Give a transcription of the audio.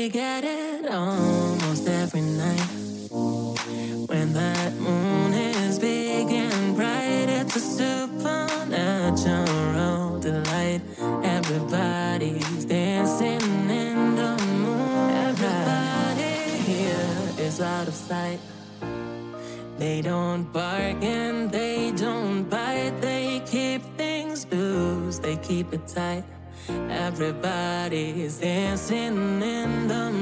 we get it almost every night. When that moon is big and bright, it's a supernatural delight. Everybody's dancing in the moonlight. Everybody here is out of sight. They don't bark and they don't bite. They keep things loose, they keep it tight. Everybody's dancing in the